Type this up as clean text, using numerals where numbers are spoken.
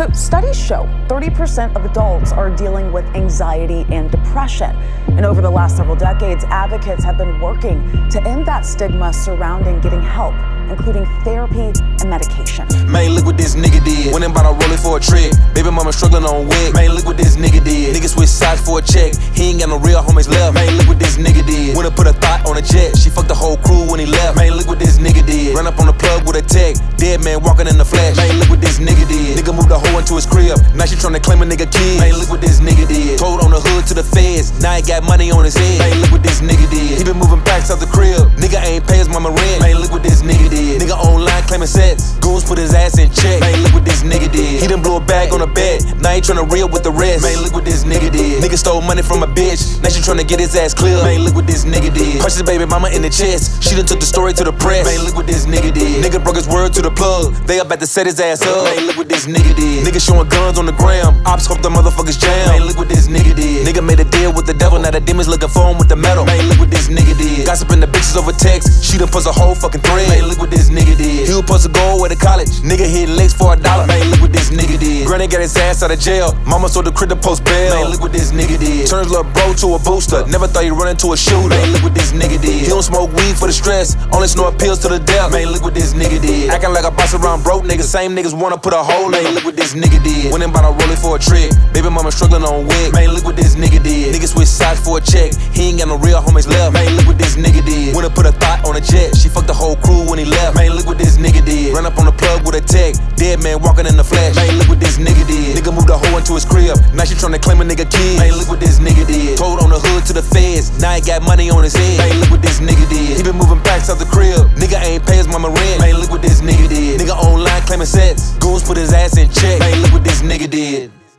So studies show 30% of adults are dealing with anxiety and depression. And over the last several decades, advocates have been working to end that stigma surrounding getting help, including therapy and medication. Man, look what this nigga did. Went and bought a rollie for a trick. Baby mama struggling on wig. Man, look what this nigga did. Nigga switch sides for a check. He ain't got no real homies left. Man, look what this nigga did. Went and put a thought on a jet. She fucked the whole crew when he left. Man, look what this nigga did. Run up on the plug with a tech. Dead man walking in the flash. Man, look what this nigga did. Nigga moved the hoe into his crib. Now she tryna claim a nigga kid. Man, look what this nigga did. Told on the hood to the feds. Now he got money on his head. Man, look what this nigga did. He been moving packs out the crib. Nigga ain't pay his mama rent. Man, look what this nigga did. Nigga online claiming sets. Goons put his ass in check. Man, look what this nigga did. He done blew a bag on a bed. Now he tryna reel with the rest. Man, look what this nigga did. Nigga stole money from a bitch. Now she tryna get his ass clear. Man, look what this nigga did. Punched his baby mama in the chest. She done took the story to the press. Man, look what this nigga did. Nigga broke his word to the plug. They about to set his ass up. Man, look what this nigga did. Nigga showing guns on the gram. Ops hope the motherfuckers jam. Man, look what this nigga did. Nigga made a deal with the devil. Now the demons looking for him with the metal. Man, look what this nigga did. Gossiping the bitches over text. She done puts a whole fucking thread. Man, look what this nigga did. He was supposed to go away to college. Nigga hit licks for $1. Man, look what this nigga did. Granny got his ass out of jail. Mama sold the crib to post bail. Man, look what this nigga did. Turns little bro to a booster. Never thought he'd run into a shooter. Man, look what this nigga did. He don't smoke weed for the stress. Only snort pills to the death. Man, look what this nigga did. Acting like a boss around broke niggas. Same niggas wanna put a hole in. Man, look what this nigga did. Went and bought a rollie for a trick. Baby mama struggling on wig. Man, look what this nigga did. Nigga switch sides for a check. He ain't got no real homies left. Man, look what this nigga did. Went and put a thought on a jet. She fucked the whole crew when he left. Man, look what this nigga did. Run up on the plug with a tech. Dead man walking in the flash. Man, look what this nigga did. Nigga moved the hoe into his crib. Now she tryna claim a nigga kid. Man, look what this nigga did. Told on the hood to the feds. Now he got money on his head. Man, look what this nigga did. He been moving packs out the crib. Nigga ain't pay his mama rent. Man, look what this nigga did. Nigga online claiming sets. Goons put his ass in check. Man, look what this nigga did.